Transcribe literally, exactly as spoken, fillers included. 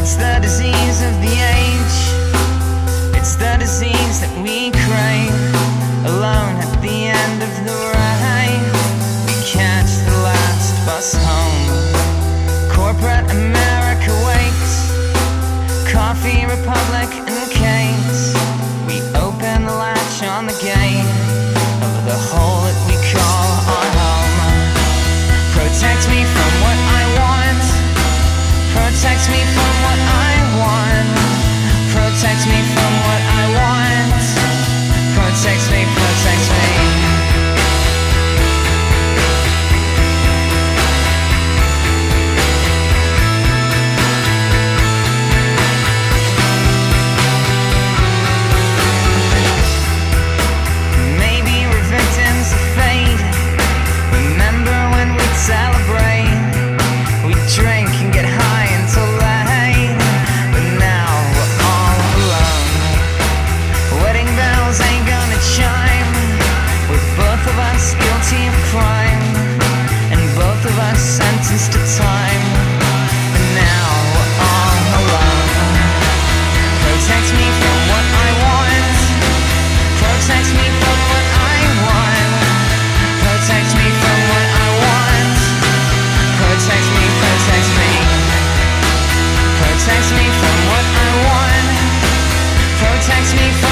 It's the disease of the age. It's the disease that we crave. Alone at the end of the ride, we catch the last bus home. Corporate America wakes. Coffee Republic and cakes. We open the latch on the gate of the hole that we call our home. Protect me from what I want. Protect me from what I want. Protect me from what I want. Protect me, protect me. Maybe we're victims of fate. Remember when we'd celebrate? We'd drink and get high until late. But now we're all alone. Wedding bells ain't gonna chime. With both of us guilty of crime, and both of us sentenced to time. But now we're all alone. Protect me from what I want. Protect me from what I want. Protect me from what I want. Protect me, protect me. Protect me from what I want. Protect me from